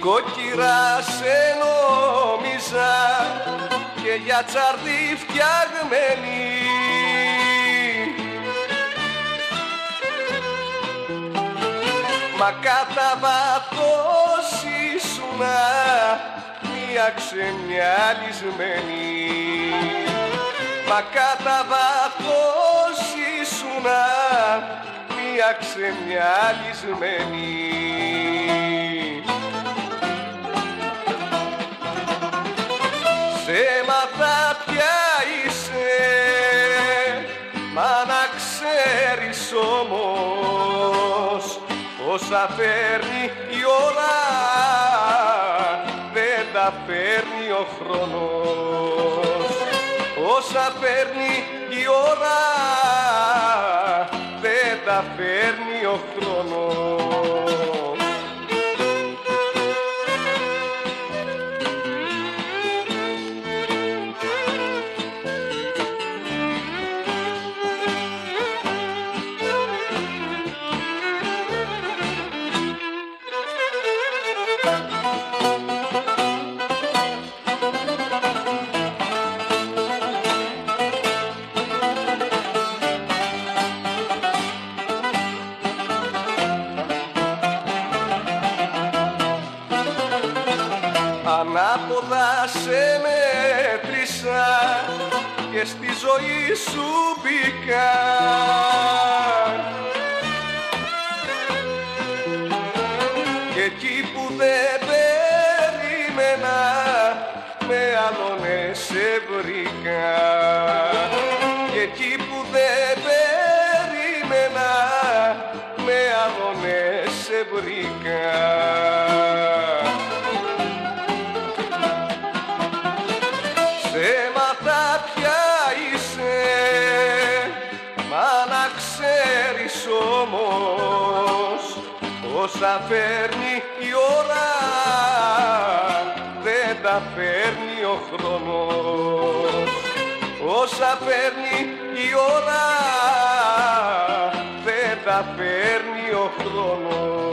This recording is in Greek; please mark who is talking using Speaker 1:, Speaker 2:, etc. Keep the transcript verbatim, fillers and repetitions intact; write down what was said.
Speaker 1: νοικοκυρά σε νόμιζα και για τσάρδι φτιαγμένη. Μα κατά βάθος ήσουνα μια ξεμυαλισμένη. Μα κατά βάθος ήσουνα μια ξεμυαλισμένη. Ψέματα πια είσαι, μα να ξέρεις όμως όσα φέρνει η ώρα δεν τα φέρνει ο χρόνος. Όσα φέρνει η ώρα δεν τα φέρνει ο χρόνος. Ανάποδα σε μέτρησα και στη ζωή σου μπήκα. Και εκεί που δεν περίμενα με άλλον σε βρήκα. Και εκεί που δεν περίμενα με άλλον σε βρήκα. Ψέματα πια είσαι, μα να ξέρεις όμως όσα φέρνει η ώρα δεν τα φέρνει ο χρόνος. Όσα φέρνει η ώρα δεν τα φέρνει ο χρόνος.